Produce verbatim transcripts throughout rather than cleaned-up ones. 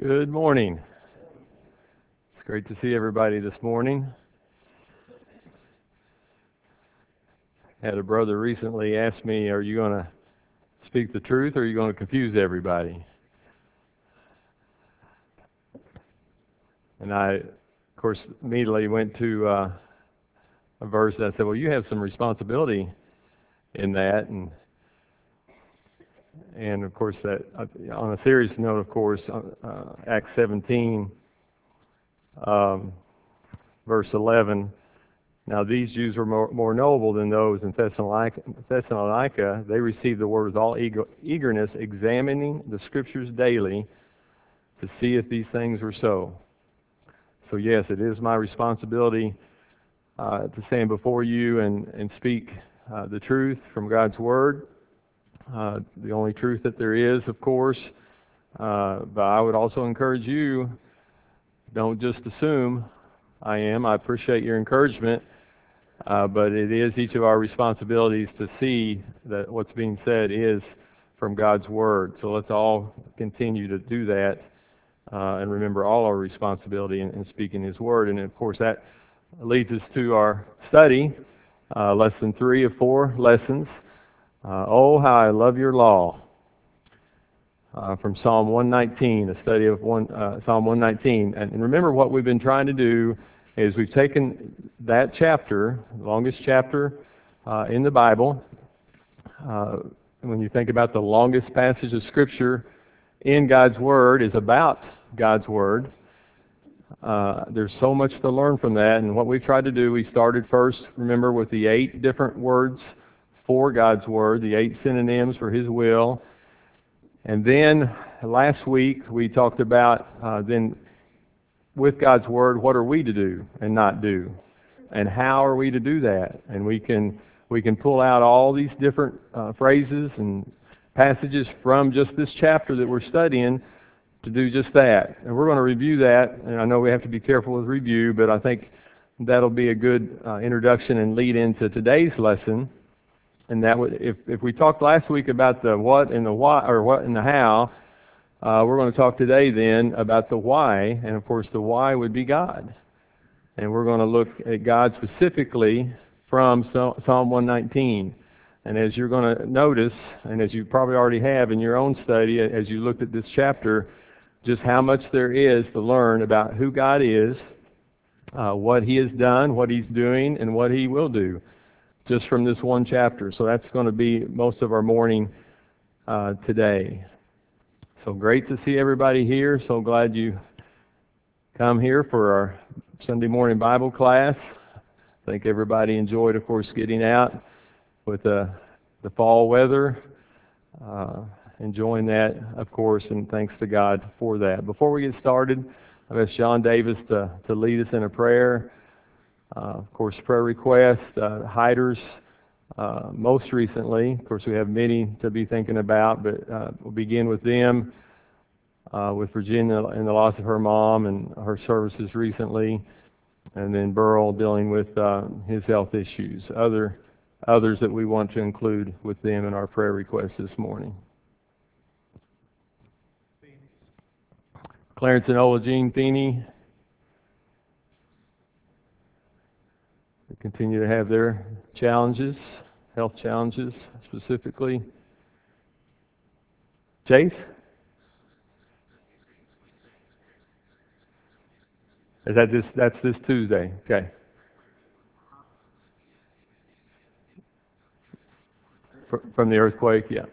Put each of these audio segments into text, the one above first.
Good morning. It's great to see everybody this morning. Had a brother recently ask me, are you going to speak the truth or are you going to confuse everybody? And I, of course, immediately went to uh, a verse that said, well, you have some responsibility in that. And, and of course, that uh, on a serious note, of course, uh, Acts seventeen, um, verse eleven, now these Jews were more, more noble than those in Thessalonica. Thessalonica. They received the word with all eager, eagerness, examining the Scriptures daily to see if these things were so. So yes, it is my responsibility uh, to stand before you and, and speak uh, the truth from God's Word, uh, the only truth that there is, of course. Uh, but I would also encourage you, don't just assume I am. I appreciate your encouragement. Uh, but it is each of our responsibilities to see that what's being said is from God's Word. So let's all continue to do that uh, and remember all our responsibility in, in speaking His Word. And of course, that leads us to our study, uh, lesson three of four lessons. Uh, oh, how I love your law. Uh, from Psalm one nineteen, a study of one, uh, Psalm one nineteen. And, and remember what we've been trying to do is we've taken that chapter, the longest chapter uh, in the Bible. Uh, when you think about the longest passage of Scripture in God's Word is about God's Word. Uh, there's so much to learn from that. And what we've tried to do, we started first, remember, with the eight different words for God's Word, the eight synonyms for His will. And then last week we talked about uh, then with God's Word, what are we to do and not do? And how are we to do that? And we can we can pull out all these different uh, phrases and passages from just this chapter that we're studying to do just that. And we're going to review that. And I know we have to be careful with review, but I think that'll be a good uh, introduction and lead into today's lesson. And that would, if if we talked last week about the what and the why, or what and the how, uh, we're going to talk today then about the why, and of course the why would be God. And we're going to look at God specifically from Psalm one nineteen. And as you're going to notice, and as you probably already have in your own study, as you looked at this chapter, just how much there is to learn about who God is, uh, what He has done, what He's doing, and what He will do, just from this one chapter. So that's going to be most of our morning uh, today. So great to see everybody here. So glad you come here for our Sunday morning Bible class. I think everybody enjoyed, of course, getting out with the, the fall weather. Uh, enjoying that, of course, and thanks to God for that. Before we get started, I've asked John Davis to, to lead us in a prayer. Uh, of course, prayer requests, uh, hiders, uh, most recently. Of course, we have many to be thinking about, but uh, we'll begin with them, uh, with Virginia and the loss of her mom and her services recently, and then Burl dealing with uh, his health issues. Other others that we want to include with them in our prayer requests this morning. Clarence and Ola Jean Feeney continue to have their challenges, health challenges specifically. Chase? Is that this? That's this Tuesday. Okay. From the earthquake, yeah.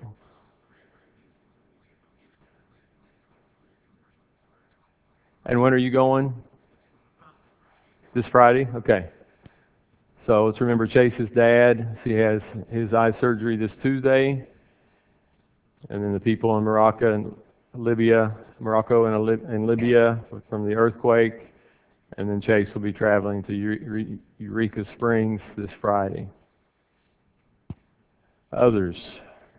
And when are you going? This Friday? Okay. So let's remember Chase's dad. He has his eye surgery this Tuesday. And then the people in Morocco and Libya, Morocco and, and Libya from the earthquake. And then Chase will be traveling to Eureka Springs this Friday. Others.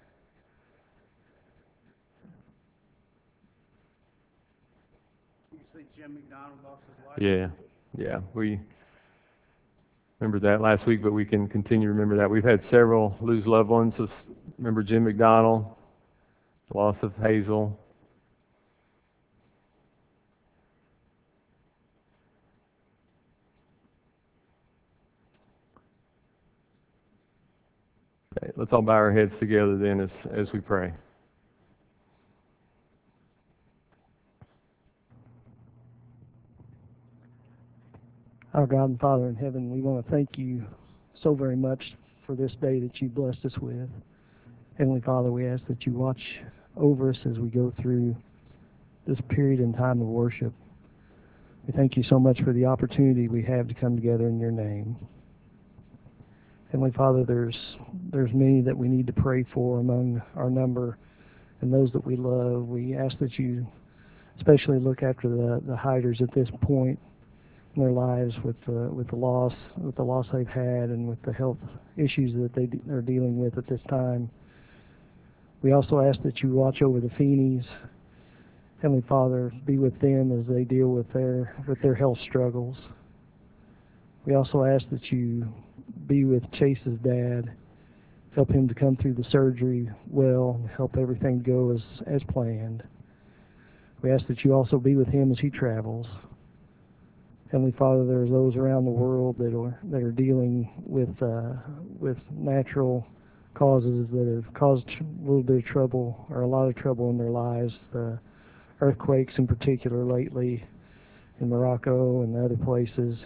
You say Jim McDonald lost his life? Yeah, yeah. We remember that last week, but we can continue to remember that. We've had several lose loved ones. So remember Jim McDonald, the loss of Hazel. let's all bow our heads together then as, as we pray. Our God and Father in heaven, we want to thank you so very much for this day that you blessed us with. Heavenly Father, we ask that you watch over us as we go through this period in time of worship. We thank you so much for the opportunity we have to come together in your name. Heavenly Father, there's there's many that we need to pray for among our number and those that we love. We ask that you especially look after the, the hiders at this point in their lives with the, with the loss, with the loss they've had and with the health issues that they are dealing with at this time. We also ask that you watch over the Feeneys. Heavenly Father, be with them as they deal with their with their health struggles. We also ask that you be with Chase's dad, help him to come through the surgery well, and help everything go as, as planned. We ask that you also be with him as he travels. Heavenly Father, there's those around the world that are that are dealing with uh, with natural causes that have caused a little bit of trouble or a lot of trouble in their lives. The earthquakes in particular lately in Morocco and other places.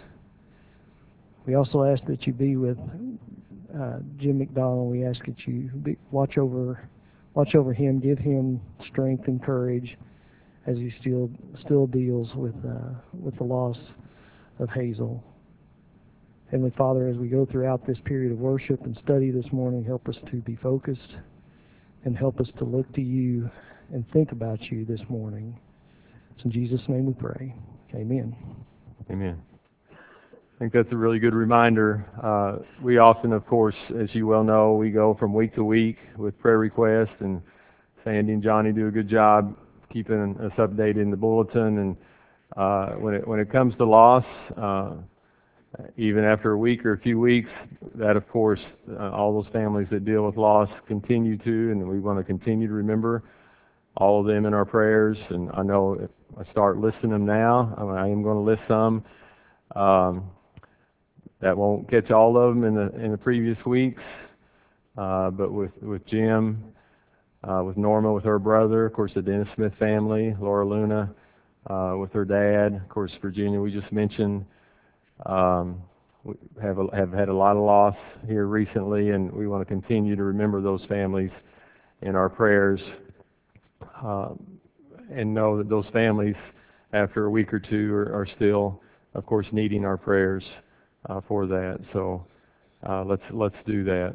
We also ask that you be with uh, Jim McDonald. We ask that you be, watch over watch over him, give him strength and courage as he still still deals with uh, with the loss of Hazel. Heavenly Father, as we go throughout this period of worship and study this morning, help us to be focused and help us to look to you and think about you this morning. It's in Jesus' name we pray. Amen. Amen. I think that's a really good reminder. Uh, we often, of course, as you well know, we go from week to week with prayer requests, and Sandy and Johnny do a good job keeping us updated in the bulletin. And uh, when it when it comes to loss, uh, even after a week or a few weeks, that of course, uh, all those families that deal with loss continue to, and we want to continue to remember all of them in our prayers. And I know if I start listing them now, I, mean, I am going to list some. Um, that won't catch all of them in the in the previous weeks, uh, but with with Jim, uh, with Norma, with her brother, of course the Dennis Smith family, Laura Luna, uh, with her dad, of course Virginia we just mentioned. Um, we have a, have had a lot of loss here recently, and we want to continue to remember those families in our prayers, uh, and know that those families, after a week or two, are, are still, of course, needing our prayers uh, for that. So uh, let's let's do that.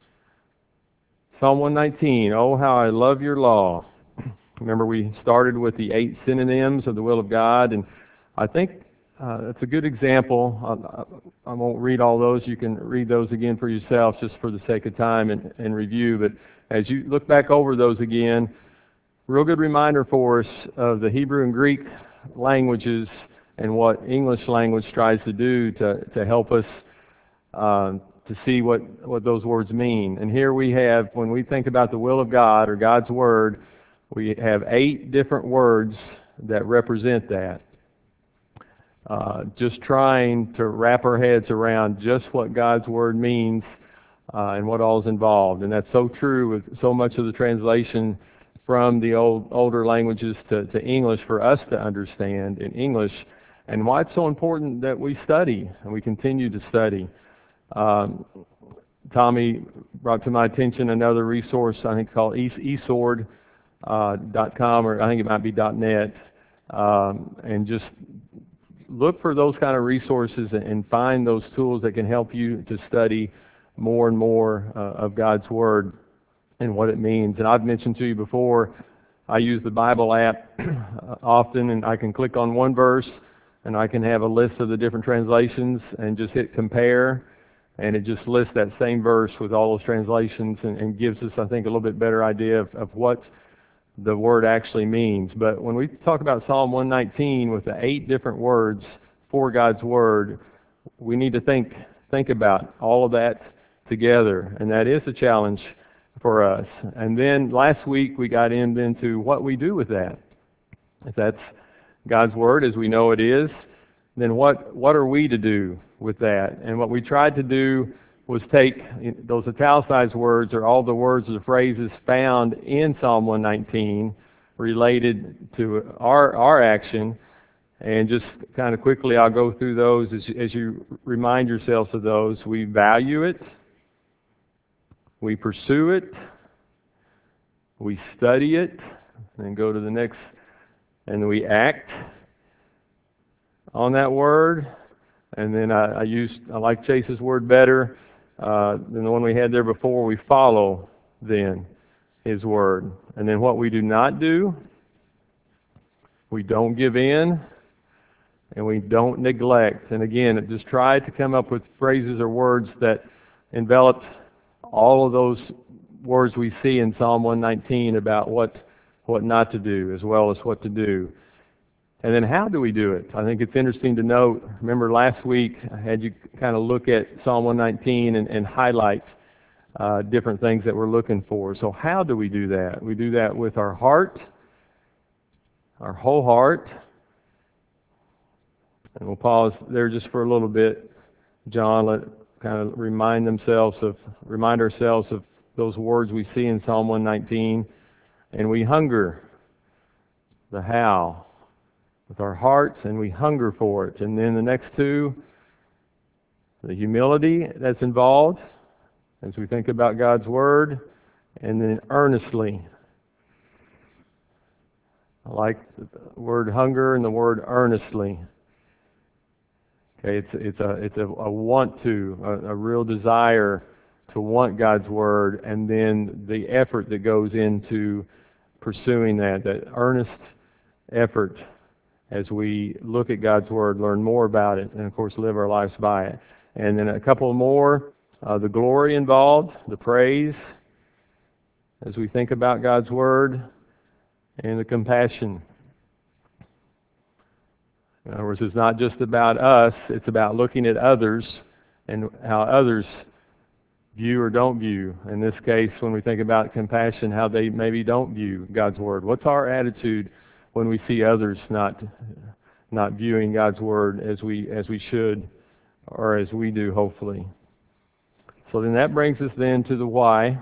Psalm one nineteen. Oh, how I love your law. Remember, we started with the eight synonyms of the will of God, and I think uh, it's a good example. I, I won't read all those. You can read those again for yourself, just for the sake of time and, and review. But as you look back over those again, real good reminder for us of the Hebrew and Greek languages and what English language tries to do to, to help us uh, to see what, what those words mean. And here we have, when we think about the will of God or God's Word, we have eight different words that represent that. Uh, just trying to wrap our heads around just what God's Word means uh, and what all is involved. And that's so true with so much of the translation from the old older languages to, to English for us to understand in English, and why it's so important that we study and we continue to study. Um, Tommy brought to my attention another resource, I think called esword dot com, or I think it might be .net, um, and just look for those kind of resources and find those tools that can help you to study more and more uh, of God's Word and what it means. And I've mentioned to you before, I use the Bible app often, and I can click on one verse and I can have a list of the different translations and just hit compare, and it just lists that same verse with all those translations and, and gives us, I think, a little bit better idea of, of what the word actually means. But when we talk about Psalm one nineteen with the eight different words for God's Word, we need to think think about all of that together, and that is a challenge for us. And then last week we got in into what we do with that. If that's God's Word as we know it is, then what what are we to do with that? And what we tried to do was take those italicized words, or all the words or the phrases found in Psalm one nineteen related to our our action, and just kind of quickly I'll go through those as, as you remind yourselves of those. We value it, we pursue it, we study it, and then go to the next, and we act on that word. And then I, I used, I like Chase's word better uh, than the one we had there before. We follow then his word. And then what we do not do, we don't give in, and we don't neglect. And again, just try to come up with phrases or words that envelop all of those words we see in Psalm one nineteen about what what not to do as well as what to do. And then how do we do it? I think it's interesting to note, remember last week I had you kind of look at Psalm one nineteen and, and highlight uh, different things that we're looking for. So how do we do that? We do that with our heart, our whole heart. And we'll pause there just for a little bit. John, let kind of remind themselves of, remind ourselves of those words we see in Psalm one nineteen. And we hunger, the how, with our hearts, and we hunger for it. And then the next two, the humility that's involved as we think about God's Word, and then earnestly. I like the word hunger and the word earnestly. Okay, it's it's a it's a, a want to, a, a real desire to want God's Word, and then the effort that goes into pursuing that, that earnest effort as we look at God's Word, learn more about it, and of course live our lives by it. And then a couple more, uh, the glory involved, the praise, as we think about God's Word, and the compassion. In other words, it's not just about us, it's about looking at others and how others view or don't view. In this case, when we think about compassion, how they maybe don't view God's Word. What's our attitude when we see others not not viewing God's Word as we as we should, or as we do, hopefully? So then that brings us then to the why.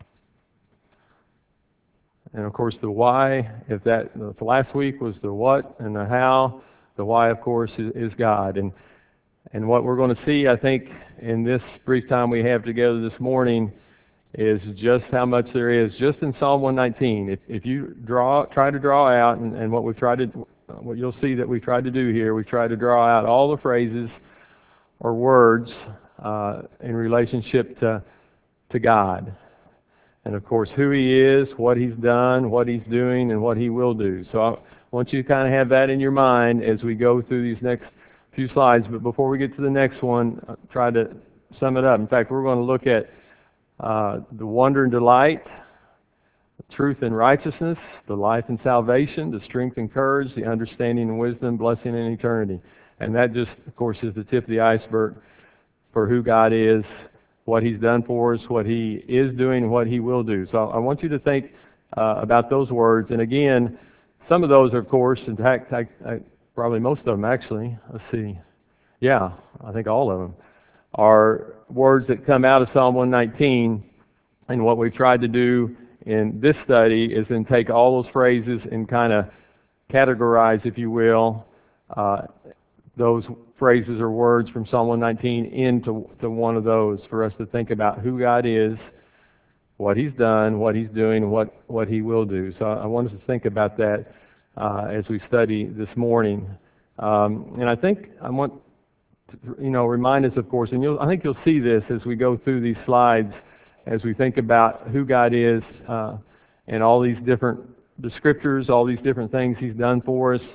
And of course the why, if that if last week was the what and the how, the why, of course, is, is God. And and what we're going to see, I think, in this brief time we have together this morning is just how much there is just in Psalm one nineteen. If if you draw try to draw out, and, and what we've tried to what you'll see that we tried to do here, we tried to draw out all the phrases or words uh, in relationship to to God. And of course, who He is, what He's done, what He's doing, and what He will do. So I want you to kind of have that in your mind as we go through these next few slides. But before we get to the next one, I'll try to sum it up. In fact, we're going to look at uh, the wonder and delight, the truth and righteousness, the life and salvation, the strength and courage, the understanding and wisdom, blessing and eternity. And that just, of course, is the tip of the iceberg for who God is, what He's done for us, what He is doing, and what He will do. So I want you to think uh, about those words. And again, some of those, of course, in fact, I, I, probably most of them actually, let's see, yeah, I think all of them, are words that come out of Psalm one nineteen. And what we've tried to do in this study is then take all those phrases and kind of categorize, if you will, uh, those phrases or words from Psalm one nineteen into to one of those for us to think about who God is, what He's done, what He's doing, and what, what He will do. So I want us to think about that uh, as we study this morning. Um, and I think I want to, you know, remind us, of course, and you'll, I think you'll see this as we go through these slides, as we think about who God is uh, and all these different descriptors, all these different things He's done for us.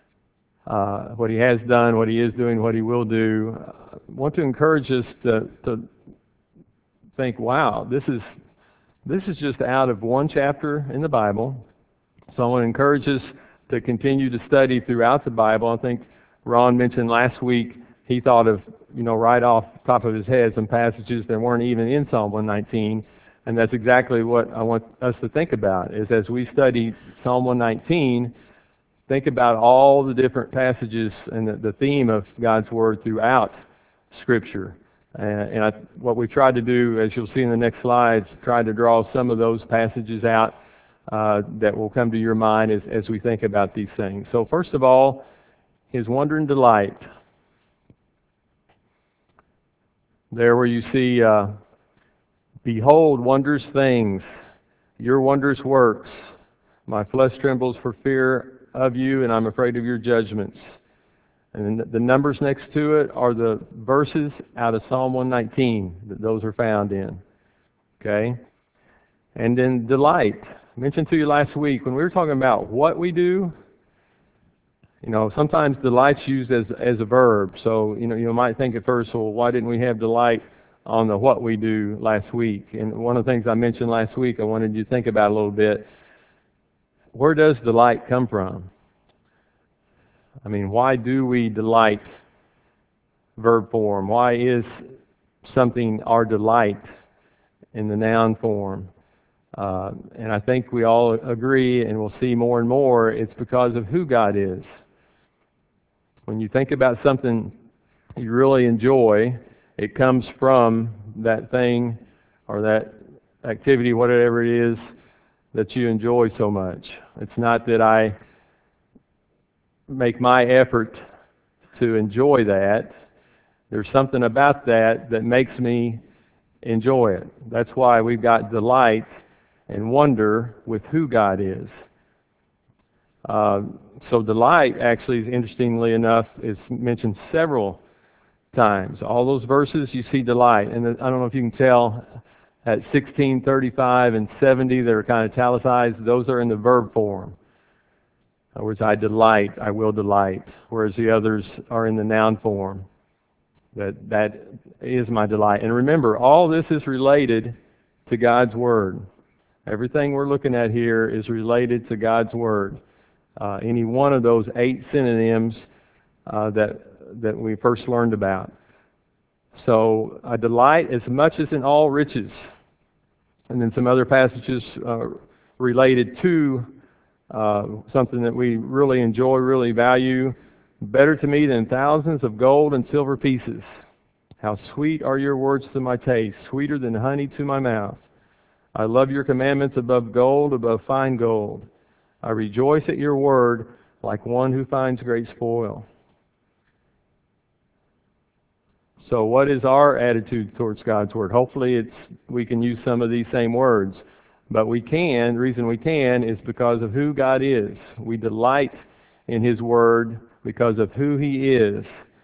Uh, what He has done, what He is doing, what He will do. I want to encourage us to, to think, wow, this is this is just out of one chapter in the Bible. So I want to encourage us to continue to study throughout the Bible. I think Ron mentioned last week he thought of, you know, right off the top of his head some passages that weren't even in Psalm one nineteen. And that's exactly what I want us to think about, is as we study Psalm one nineteen, think about all the different passages and the, the theme of God's Word throughout Scripture. And, and I, what we tried to do, as you'll see in the next slides, tried to draw some of those passages out uh, that will come to your mind as, as we think about these things. So first of all, his wonder and delight. There where you see, uh, behold, wondrous things, your wondrous works. My flesh trembles for fear of you, and I'm afraid of your judgments. And the numbers next to it are the verses out of Psalm one nineteen that those are found in. Okay? And then delight. I mentioned to you last week when we were talking about what we do. You know, sometimes delight's used as as a verb. So, you know, you might think at first, well, why didn't we have delight on the what we do last week? And one of the things I mentioned last week I wanted you to think about a little bit. Where does delight come from? I mean, why do we delight verb form? Why is something our delight in the noun form? Uh, and I think we all agree, and we'll see more and more, it's because of who God is. When you think about something you really enjoy, it comes from that thing or that activity, whatever it is, that you enjoy so much. It's not that I make my effort to enjoy that. There's something about that that makes me enjoy it. That's why we've got delight and wonder with who God is. Uh, so delight, actually, interestingly enough, is mentioned several times. All those verses, you see delight. And I don't know if you can tell, at sixteen, thirty-five, and seventy, they're kind of italicized. Those are in the verb form. In other words, I delight, I will delight. Whereas the others are in the noun form. That that is my delight. And remember, all this is related to God's Word. Everything we're looking at here is related to God's Word. Uh, any one of those eight synonyms uh, that that we first learned about. So I delight as much as in all riches. And then some other passages uh, related to uh, something that we really enjoy, really value. Better to me than thousands of gold and silver pieces. How sweet are your words to my taste, sweeter than honey to my mouth. I love your commandments above gold, above fine gold. I rejoice at your word like one who finds great spoil. So what is our attitude towards God's Word? Hopefully it's we can use some of these same words. But we can, the reason we can is because of who God is. We delight in His Word because of who He is.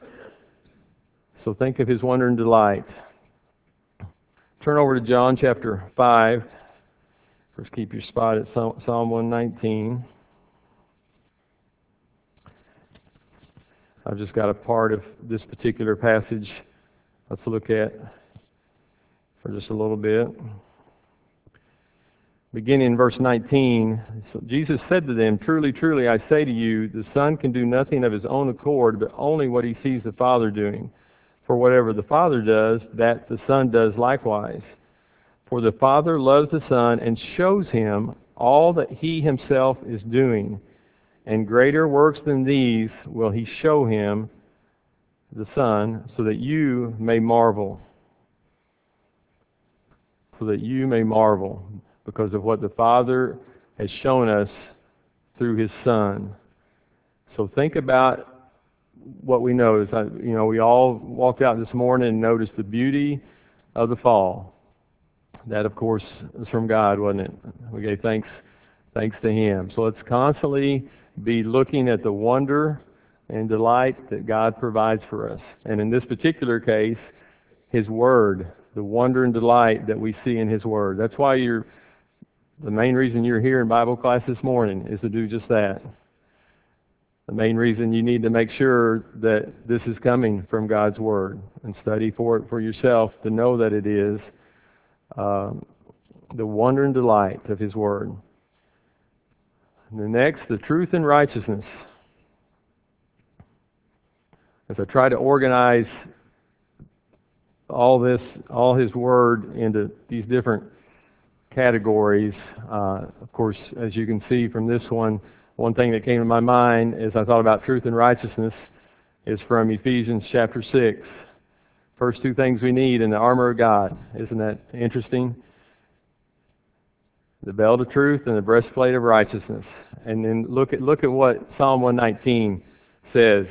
So think of His wonder and delight. Turn over to John chapter five. First keep your spot at Psalm one nineteen. I've just got a part of this particular passage let's look at for just a little bit. Beginning in verse nineteen, so Jesus said to them, Truly, truly, I say to you, the Son can do nothing of His own accord, but only what He sees the Father doing. For whatever the Father does, that the Son does likewise. For the Father loves the Son and shows Him all that He Himself is doing. And greater works than these will He show Him, the Son, so that you may marvel. So that you may marvel because of what the Father has shown us through His Son. So think about what we notice. I, you know, we all walked out this morning and noticed the beauty of the fall. That, of course, is from God, wasn't it? We gave thanks, thanks to Him. So let's constantly be looking at the wonder and delight that God provides for us. And in this particular case, His Word, the wonder and delight that we see in His Word. That's why you're, the main reason you're here in Bible class this morning is to do just that. The main reason you need to make sure that this is coming from God's Word and study for it for yourself to know that it is uh, the wonder and delight of His Word. And the next, the truth and righteousness. As I try to organize all this, all His Word into these different categories, uh, of course, as you can see from this one, one thing that came to my mind as I thought about truth and righteousness is from Ephesians chapter six. First two things we need in the armor of God. Isn't that interesting? The belt of truth and the breastplate of righteousness. And then look at look at what Psalm one nineteen says.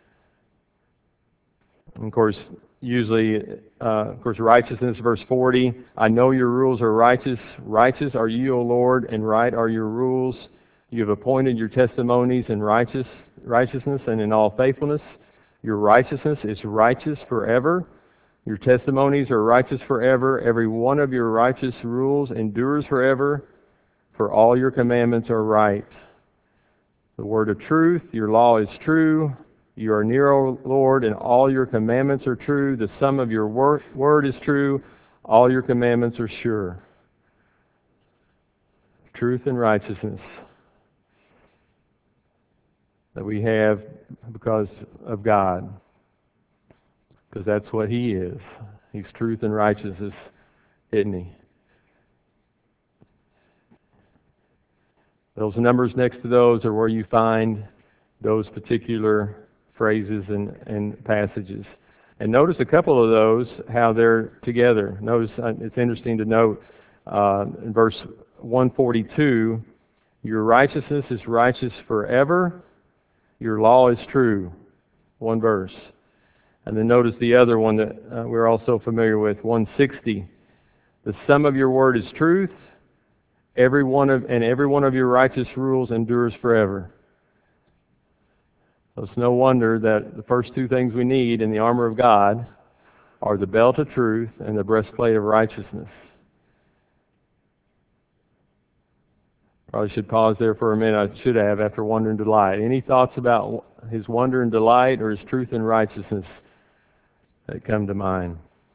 And of course, usually, uh, of course, righteousness, verse forty. I know your rules are righteous. Righteous are you, O Lord, and right are your rules. You have appointed your testimonies in righteous righteousness and in all faithfulness. Your righteousness is righteous forever. Your testimonies are righteous forever. Every one of your righteous rules endures forever. For all your commandments are right. The word of truth, your law is true. You are near, O Lord, and all your commandments are true. The sum of your wor- word is true. All your commandments are sure. Truth and righteousness that we have because of God. Because that's what He is. He's truth and righteousness, isn't He? Those numbers next to those are where you find those particular phrases and, and passages. And notice a couple of those, how they're together. Notice, uh, it's interesting to note, uh, in verse one forty-two, your righteousness is righteous forever, your law is true. One verse. And then notice the other one that uh, we're also familiar with, one sixty. The sum of your word is truth, every one of and every one of your righteous rules endures forever. So it's no wonder that the first two things we need in the armor of God are the belt of truth and the breastplate of righteousness. Probably should pause there for a minute. I should have after wonder and delight. Any thoughts about His wonder and delight or His truth and righteousness that come to mind?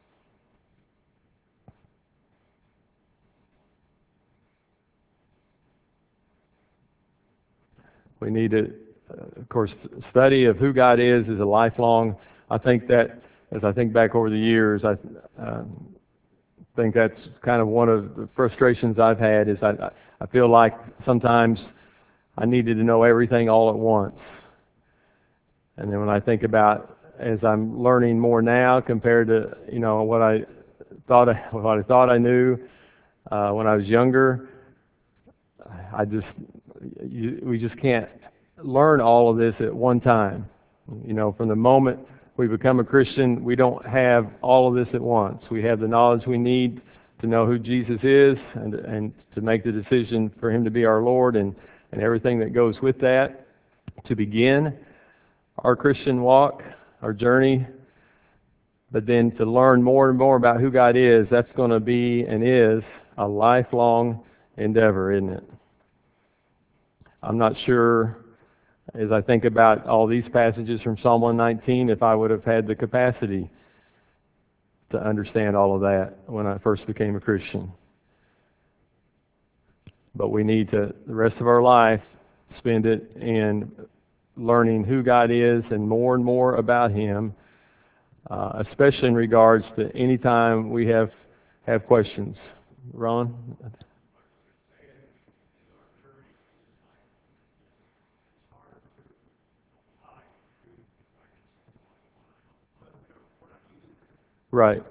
We need to, uh, of course, study of who God is is a lifelong. I think that, as I think back over the years, I uh, think that's kind of one of the frustrations I've had. Is I I feel like sometimes I needed to know everything all at once, and then when I think about as I'm learning more now compared to you know what I thought I, what I thought I knew uh, when I was younger, I just you, we just can't learn all of this at one time. You know, from the moment we become a Christian, we don't have all of this at once. We have the knowledge we need to know who Jesus is and and to make the decision for Him to be our Lord and, and everything that goes with that to begin our Christian walk, our journey. But then to learn more and more about who God is, that's going to be and is a lifelong endeavor, isn't it? I'm not sure, as I think about all these passages from Psalm one nineteen, if I would have had the capacity to understand all of that when I first became a Christian. But we need to, the rest of our life, spend it in learning who God is and more and more about Him, uh, especially in regards to any time we have have questions. Ron? Right.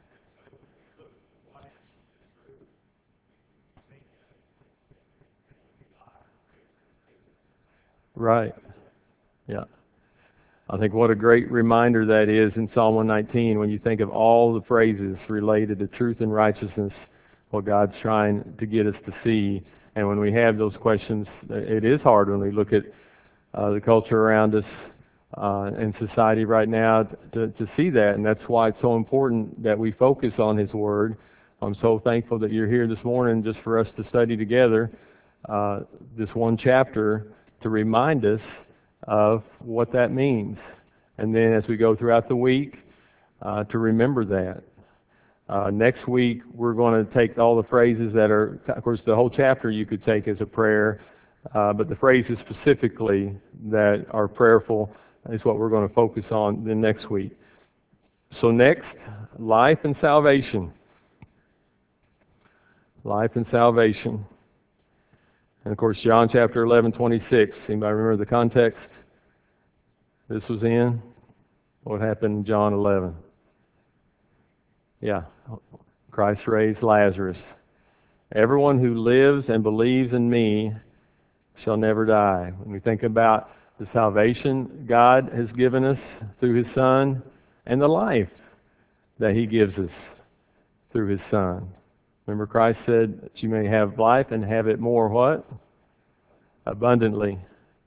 Right. Yeah. I think what a great reminder that is in Psalm one nineteen when you think of all the phrases related to truth and righteousness, what God's trying to get us to see. And when we have those questions, it is hard when we look at uh, the culture around us uh, and society right now to, to see that. And that's why it's so important that we focus on His Word. I'm so thankful that you're here this morning just for us to study together uh, this one chapter to remind us of what that means. And then as we go throughout the week, uh, to remember that. Uh, next week, we're going to take all the phrases that are, of course, the whole chapter you could take as a prayer, uh, but the phrases specifically that are prayerful is what we're going to focus on the next week. So next, life and salvation. Life and salvation. And of course, John chapter eleven, twenty-six. Anybody remember the context this was in? What happened in John eleven? Yeah, Christ raised Lazarus. Everyone who lives and believes in me shall never die. When we think about the salvation God has given us through His Son and the life that He gives us through His Son. Remember Christ said that you may have life and have it more what? Abundantly.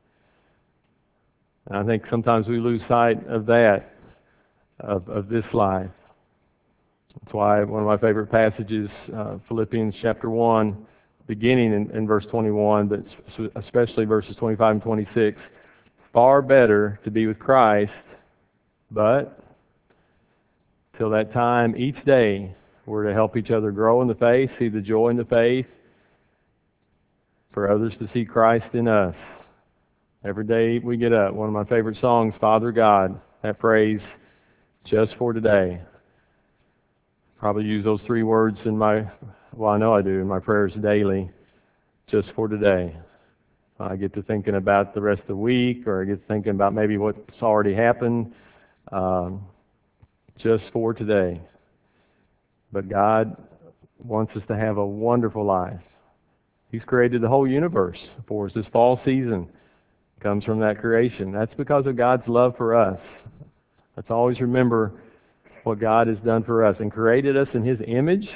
And I think sometimes we lose sight of that, of, of this life. That's why one of my favorite passages, uh, Philippians chapter one, beginning in, in verse twenty-one, but especially verses twenty-five and twenty-six, far better to be with Christ, but till that time, each day, we're to help each other grow in the faith, see the joy in the faith, for others to see Christ in us. Every day we get up, one of my favorite songs, Father God, that phrase, just for today. Probably use those three words in my, well, I know I do, in my prayers daily, just for today. I get to thinking about the rest of the week, or I get to thinking about maybe what's already happened, um, just for today. But God wants us to have a wonderful life. He's created the whole universe for us. This fall season comes from that creation. That's because of God's love for us. Let's always remember what God has done for us and created us in His image.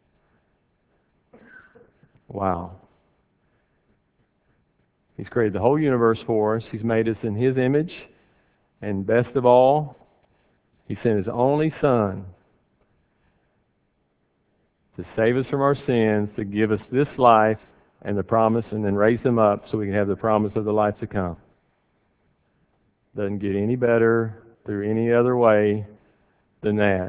Wow. He's created the whole universe for us. He's made us in His image. And best of all, He sent His only Son to save us from our sins, to give us this life and the promise, and then raise them up so we can have the promise of the life to come. Doesn't get any better through any other way than that.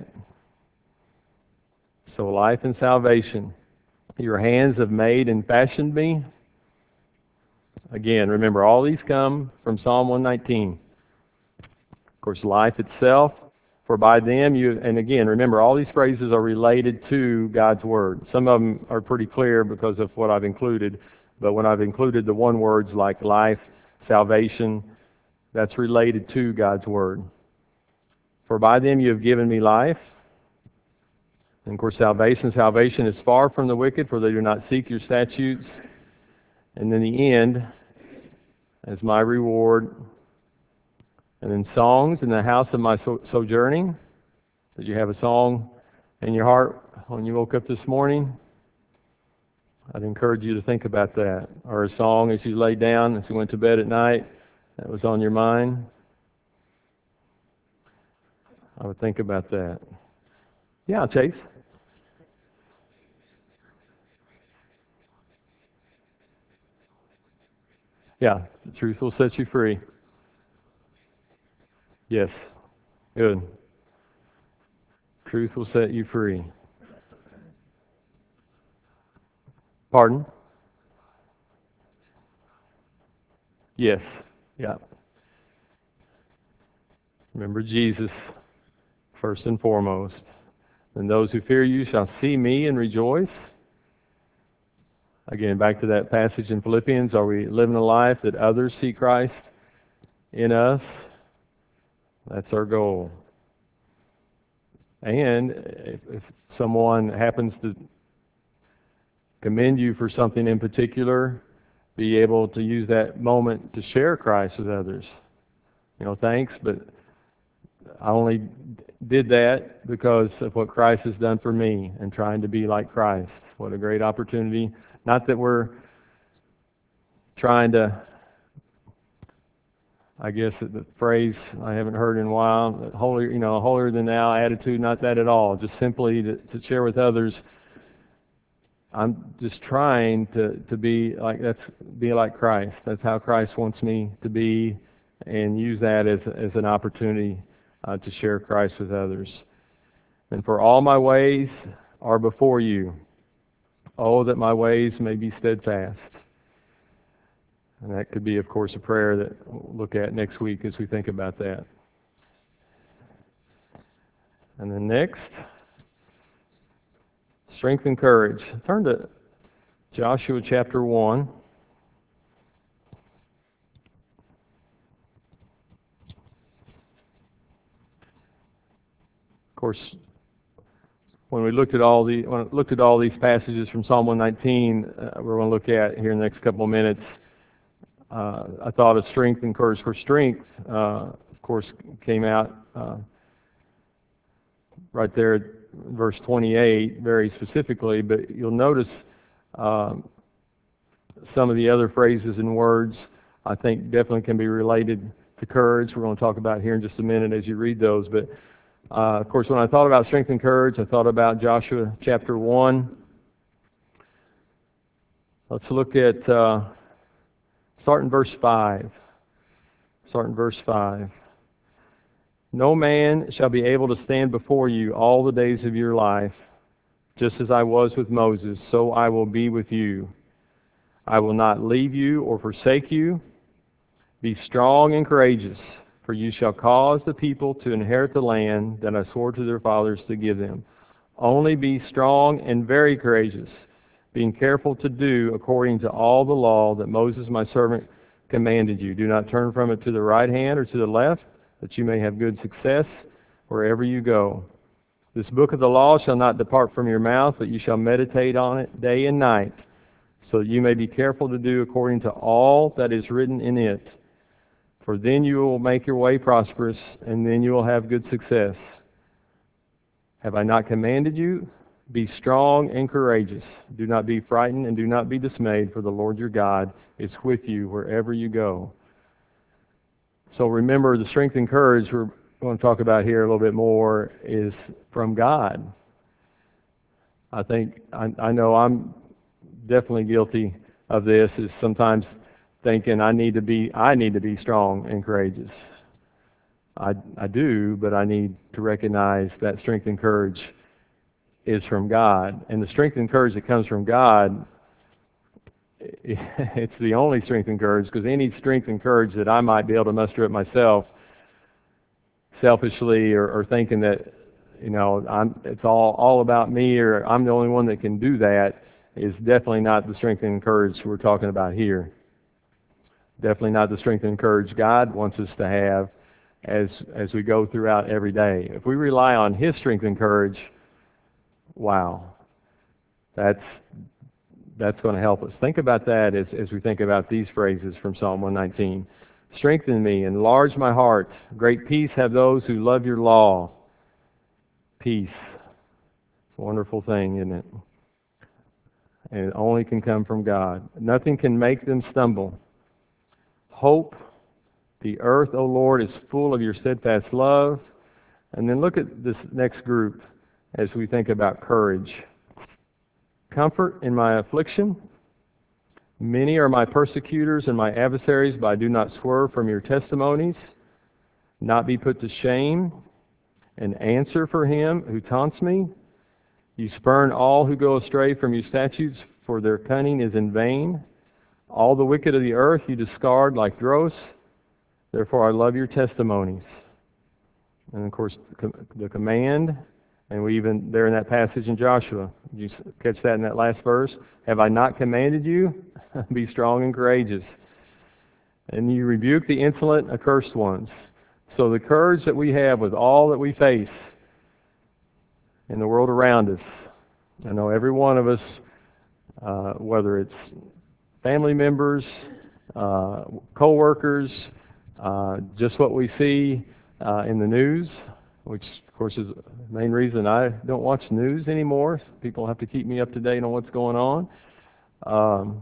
So life and salvation. Your hands have made and fashioned me. Again, remember, all these come from Psalm one nineteen. Of course, life itself, for by them you, and again, remember, all these phrases are related to God's Word. Some of them are pretty clear because of what I've included, but when I've included the one words like life, salvation, that's related to God's Word. For by them you have given me life. And of course, salvation, salvation is far from the wicked, for they do not seek your statutes. And then the end as my reward. And then songs in the house of my so- sojourning. Did you have a song in your heart when you woke up this morning? I'd encourage you to think about that. Or a song as you lay down, as you went to bed at night, that was on your mind. I would think about that. Yeah, Chase. Yeah, the truth will set you free. Yes, good. Truth will set you free. Pardon? Yes. Yeah. Remember Jesus first and foremost. And those who fear you shall see me and rejoice. Again, back to that passage in Philippians. Are we living a life that others see Christ in us? That's our goal. And if, if someone happens to commend you for something in particular, be able to use that moment to share Christ with others. You know, thanks, but I only did that because of what Christ has done for me and trying to be like Christ. What a great opportunity. Not that we're trying to, I guess the phrase I haven't heard in a while, holier, you know, holier than thou attitude, not that at all. Just simply to, to share with others. I'm just trying to, to be like that's be like Christ. That's how Christ wants me to be, and use that as as an opportunity uh, to share Christ with others. And for all my ways are before you. Oh, that my ways may be steadfast. And that could be, of course, a prayer that we'll look at next week as we think about that. And then next, strength and courage. Turn to Joshua chapter one. Of course, when we looked at all the when I looked at all these passages from Psalm one nineteen, uh, we're going to look at here in the next couple of minutes. Uh, I thought of strength and courage. For strength, uh, of course, came out uh, right there at verse twenty-eight, very specifically. But you'll notice um, some of the other phrases and words I think definitely can be related to courage. We're going to talk about here in just a minute as you read those. But uh, of course, when I thought about strength and courage, I thought about Joshua chapter one. Let's look at. Uh, Start in verse five. Start in verse five. No man shall be able to stand before you all the days of your life. Just as I was with Moses, so I will be with you. I will not leave you or forsake you. Be strong and courageous, for you shall cause the people to inherit the land that I swore to their fathers to give them. Only be strong and very courageous, being careful to do according to all the law that Moses my servant commanded you. Do not turn from it to the right hand or to the left, that you may have good success wherever you go. This book of the law shall not depart from your mouth, but you shall meditate on it day and night, so that you may be careful to do according to all that is written in it. For then you will make your way prosperous, and then you will have good success. Have I not commanded you? Be strong and courageous. Do not be frightened and do not be dismayed, for the Lord your God is with you wherever you go. So remember, the strength and courage we're going to talk about here a little bit more is from God. I think, I, I know I'm definitely guilty of this, is sometimes thinking I need to be, I need to be strong and courageous. I, I do, but I need to recognize that strength and courage is from God. And the strength and courage that comes from God, it's the only strength and courage, because any strength and courage that I might be able to muster up myself selfishly, or, or thinking that, you know, I'm, it's all, all about me, or I'm the only one that can do that, is definitely not the strength and courage we're talking about here. Definitely not the strength and courage God wants us to have as as we go throughout every day. If we rely on His strength and courage, wow, that's that's going to help us. Think about that as, as we think about these phrases from Psalm one nineteen. Strengthen me, enlarge my heart. Great peace have those who love your law. Peace. It's a wonderful thing, isn't it? And it only can come from God. Nothing can make them stumble. Hope. The earth, O Lord, is full of your steadfast love. And then look at this next group as we think about courage. Comfort in my affliction. Many are my persecutors and my adversaries, but I do not swerve from your testimonies. Not be put to shame. An answer for him who taunts me. You spurn all who go astray from your statutes, for their cunning is in vain. All the wicked of the earth you discard like dross. Therefore I love your testimonies. And of course, the command, and we even, there in that passage in Joshua, did you catch that in that last verse? Have I not commanded you? Be strong and courageous. And you rebuke the insolent, accursed ones. So the courage that we have with all that we face in the world around us, I know every one of us, uh, whether it's family members, uh, co-workers, uh, just what we see uh, in the news, which of course is the main reason I don't watch news anymore. People have to keep me up to date on what's going on. Um,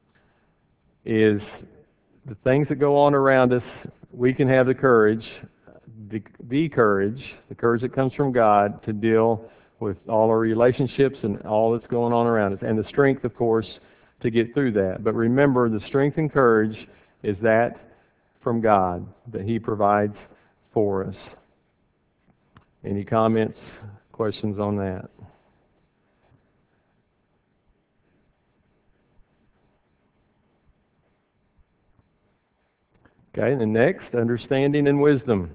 is the things that go on around us, we can have the courage, the, the courage, the courage that comes from God to deal with all our relationships and all that's going on around us. And the strength, of course, to get through that. But remember, the strength and courage is that from God that He provides for us. Any comments, questions on that? Okay, and the next, understanding and wisdom.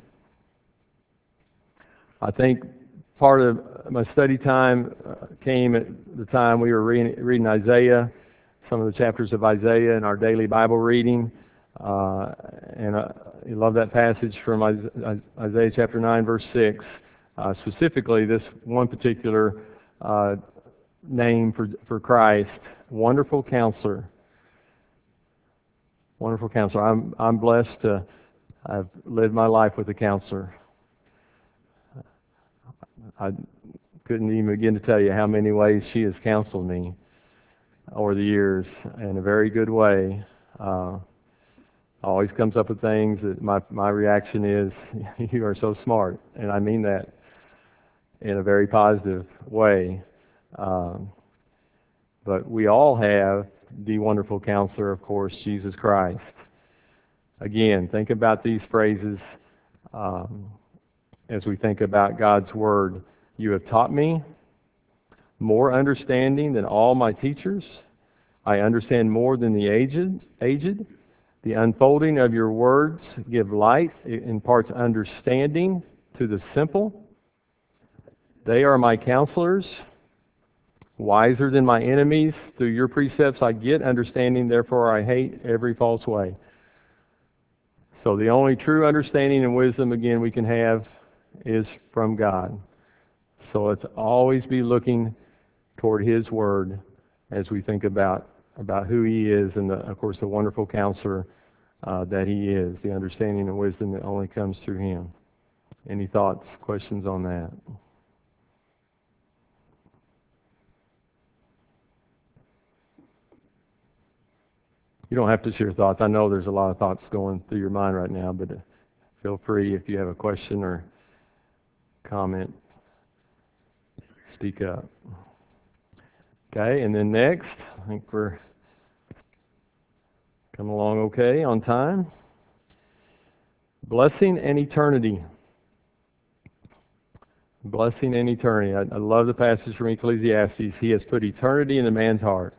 I think part of my study time uh, came at the time we were reading, reading Isaiah, some of the chapters of Isaiah in our daily Bible reading. Uh, and I love that passage from Isaiah chapter nine, verse six. Uh, specifically, this one particular uh, name for for Christ, Wonderful Counselor. Wonderful Counselor. I'm I'm blessed to I've lived my life with a counselor. I couldn't even begin to tell you how many ways she has counseled me over the years in a very good way. Uh, always comes up with things that my my reaction is, "You are so smart," and I mean that in a very positive way. Um, but we all have the wonderful counselor, of course, Jesus Christ. Again, think about these phrases um, as we think about God's Word. You have taught me more understanding than all my teachers. I understand more than the aged. aged. The unfolding of your words give light. It imparts understanding to the simple. They are my counselors, wiser than my enemies. Through your precepts I get understanding, therefore I hate every false way. So the only true understanding and wisdom, again, we can have is from God. So let's always be looking toward His Word as we think about, about who He is and, the, of course, the wonderful counselor uh, that He is, the understanding and wisdom that only comes through Him. Any thoughts, questions on that? You don't have to share thoughts. I know there's a lot of thoughts going through your mind right now, but feel free if you have a question or comment, speak up. Okay, and then next, I think we're coming along okay on time. Blessing and eternity. Blessing and eternity. I, I love the passage from Ecclesiastes. He has put eternity in a man's heart.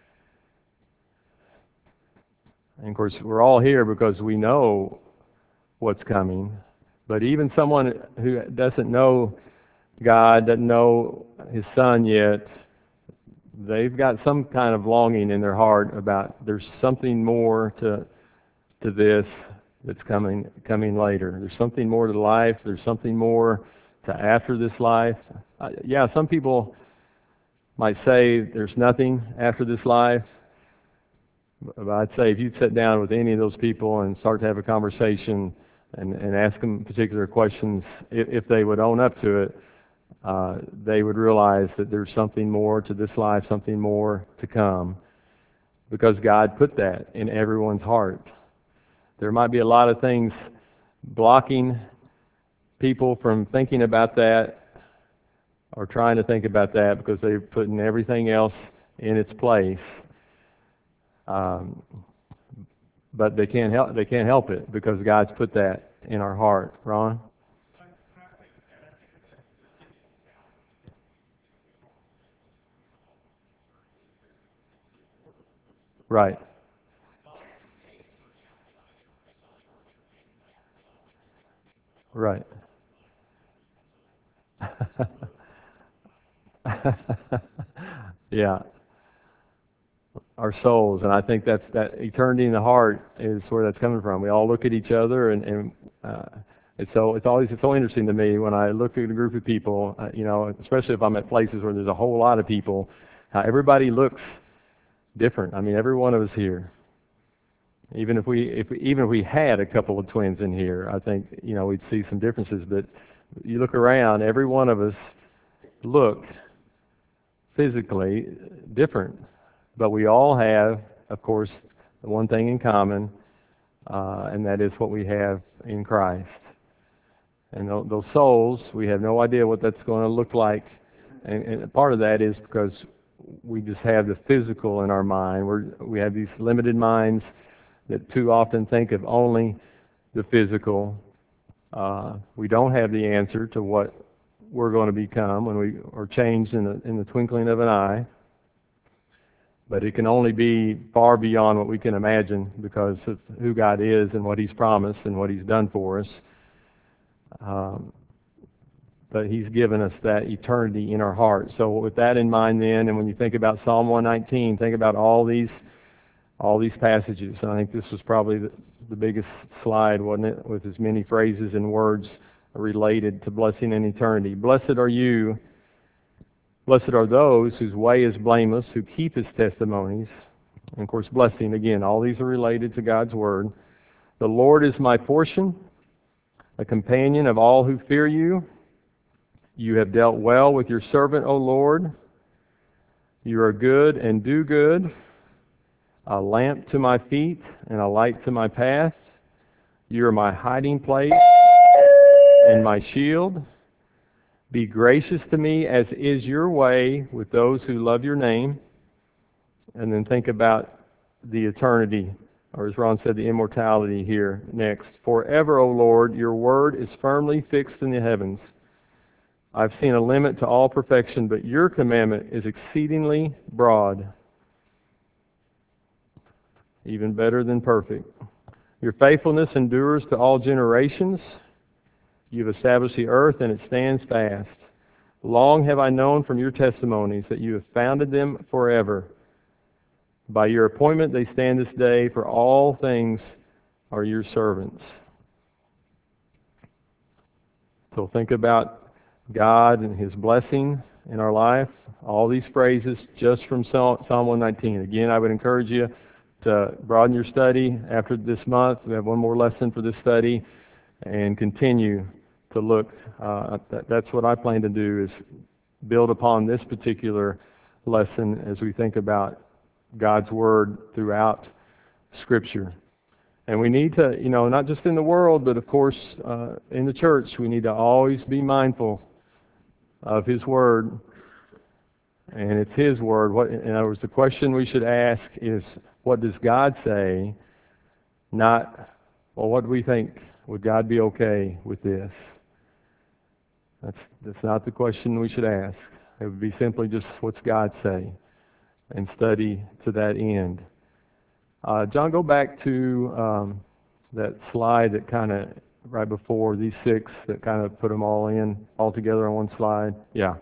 And of course, we're all here because we know what's coming. But even someone who doesn't know God, doesn't know His Son yet, they've got some kind of longing in their heart about there's something more to to this that's coming coming later. There's something more to life. There's something more to after this life. Uh, yeah, some people might say there's nothing after this life. But I'd say if you'd sit down with any of those people and start to have a conversation and, and ask them particular questions, if, if they would own up to it, uh, they would realize that there's something more to this life, something more to come, because God put that in everyone's heart. There might be a lot of things blocking people from thinking about that or trying to think about that because they're putting everything else in its place. Um, but they can't help they can't help it because God's put that in our heart. Ron? Right. Right. Yeah. Our souls, and I think that's that eternity in the heart is where that's coming from. We all look at each other, and, and uh, it's so it's always it's so interesting to me when I look at a group of people, uh, you know, especially if I'm at places where there's a whole lot of people, how everybody looks different. I mean, every one of us here, even if we if we, even if we had a couple of twins in here, I think you know we'd see some differences. But you look around, every one of us look physically different. But we all have, of course, the one thing in common, uh, and that is what we have in Christ. And th- those souls, we have no idea what that's going to look like. And, and part of that is because we just have the physical in our mind. We're, we have these limited minds that too often think of only the physical. Uh, we don't have the answer to what we're going to become when we are changed in the, in the twinkling of an eye. But it can only be far beyond what we can imagine because of who God is and what He's promised and what He's done for us. Um, but He's given us that eternity in our heart. So with that in mind then, and when you think about Psalm one nineteen, think about all these all these passages. And I think this was probably the, the biggest slide, wasn't it, with as many phrases and words related to blessing and eternity. Blessed are you Blessed are those whose way is blameless, who keep his testimonies. And of course, blessing, again, all these are related to God's word. The Lord is my portion, a companion of all who fear you. You have dealt well with your servant, O Lord. You are good and do good, a lamp to my feet and a light to my path. You are my hiding place and my shield. Be gracious to me as is your way with those who love your name. And then think about the eternity, or as Ron said, the immortality here next. Forever, O Lord, your word is firmly fixed in the heavens. I've seen a limit to all perfection, but your commandment is exceedingly broad, even better than perfect. Your faithfulness endures to all generations. You've established the earth, and it stands fast. Long have I known from your testimonies that you have founded them forever. By your appointment they stand this day, for all things are your servants. So think about God and his blessing in our life. All these phrases just from Psalm one nineteen. Again, I would encourage you to broaden your study after this month. We have one more lesson for this study, and continue to look. Uh, that, that's what I plan to do, is build upon this particular lesson as we think about God's Word throughout Scripture. And we need to, you know, not just in the world, but of course uh, in the church, we need to always be mindful of His Word. And it's His Word. What, in other words, the question we should ask is, what does God say? Not, well, what do we think? Would God be okay with this? That's, that's not the question we should ask. It would be simply just, what's God say? And study to that end. Uh, John, go back to um, that slide that kind of, right before these six, that kind of put them all in, all together on one slide. Yeah.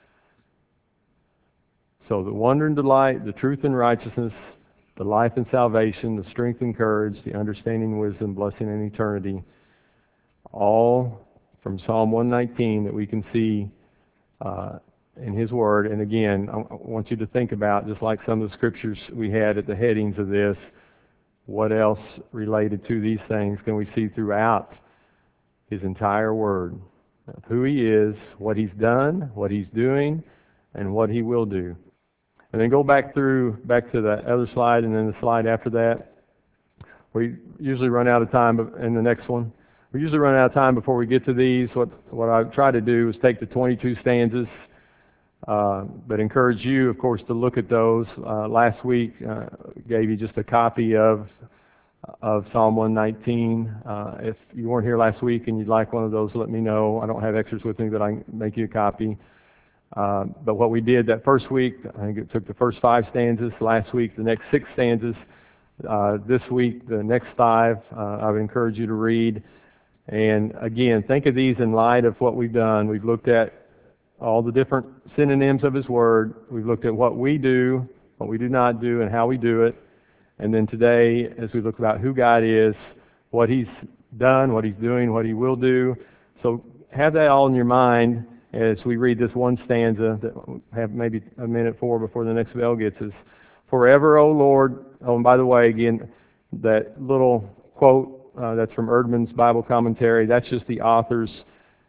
So the wonder and delight, the truth and righteousness, the life and salvation, the strength and courage, the understanding and wisdom, blessing and eternity, all from Psalm one nineteen that we can see uh, in His Word. And again, I want you to think about, just like some of the scriptures we had at the headings of this, what else related to these things can we see throughout His entire Word? Of who He is, what He's done, what He's doing, and what He will do. And then go back through, back to that other slide, and then the slide after that. We usually run out of time in the next one. We usually run out of time before we get to these. What what I try to do is take the twenty-two stanzas, uh, but encourage you, of course, to look at those. Uh, last week uh, gave you just a copy of of Psalm one nineteen. Uh, if you weren't here last week and you'd like one of those, let me know. I don't have extras with me, but I can make you a copy. Uh, but what we did that first week, I think it took the first five stanzas. Last week, the next six stanzas. Uh, this week, the next five, uh, I would encourage you to read. And again, think of these in light of what we've done. We've looked at all the different synonyms of His Word. We've looked at what we do, what we do not do, and how we do it. And then today, as we look about who God is, what He's done, what He's doing, what He will do. So have that all in your mind as we read this one stanza that we'll have maybe a minute for before the next bell gets us. Forever, O Lord. Oh, and by the way, again, that little quote uh, that's from Erdman's Bible commentary, that's just the author's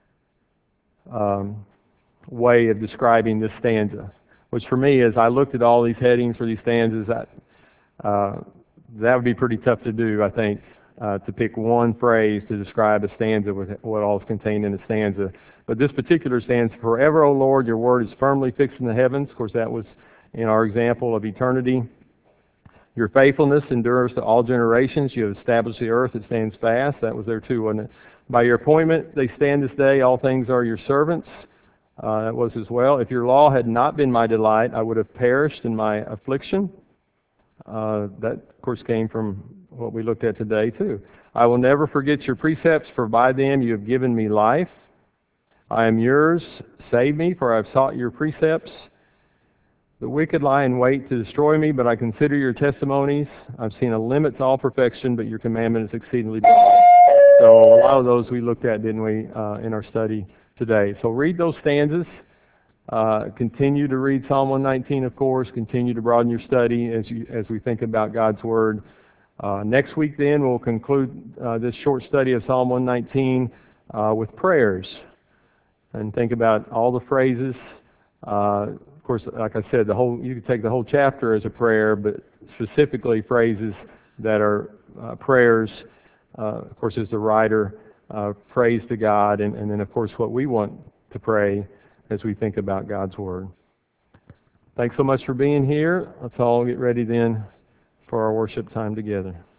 um, way of describing this stanza, which for me, as I looked at all these headings for these stanzas, that, uh, that would be pretty tough to do, I think, uh, to pick one phrase to describe a stanza with what all is contained in a stanza. But this particular stanza, forever, O Lord, your word is firmly fixed in the heavens. Of course, that was in our example of eternity. Your faithfulness endures to all generations. You have established the earth, it stands fast. That was there too, wasn't it? By your appointment, they stand this day. All things are your servants. Uh, that was as well. If your law had not been my delight, I would have perished in my affliction. Uh, that, of course, came from what we looked at today too. I will never forget your precepts, for by them you have given me life. I am yours. Save me, for I have sought your precepts. The wicked lie in wait to destroy me, but I consider your testimonies. I've seen a limit to all perfection, but your commandment is exceedingly broad. So a lot of those we looked at, didn't we, uh, in our study today. So read those stanzas. Uh, continue to read Psalm one nineteen, of course. Continue to broaden your study as you as we think about God's Word. Uh, next week, then, we'll conclude uh, this short study of Psalm one nineteen uh, with prayers, and think about all the phrases. Uh, of course, like I said, the whole you could take the whole chapter as a prayer, but specifically phrases that are uh, prayers. Uh, of course, as the writer uh, prays to God, and, and then, of course, what we want to pray as we think about God's Word. Thanks so much for being here. Let's all get ready then for our worship time together.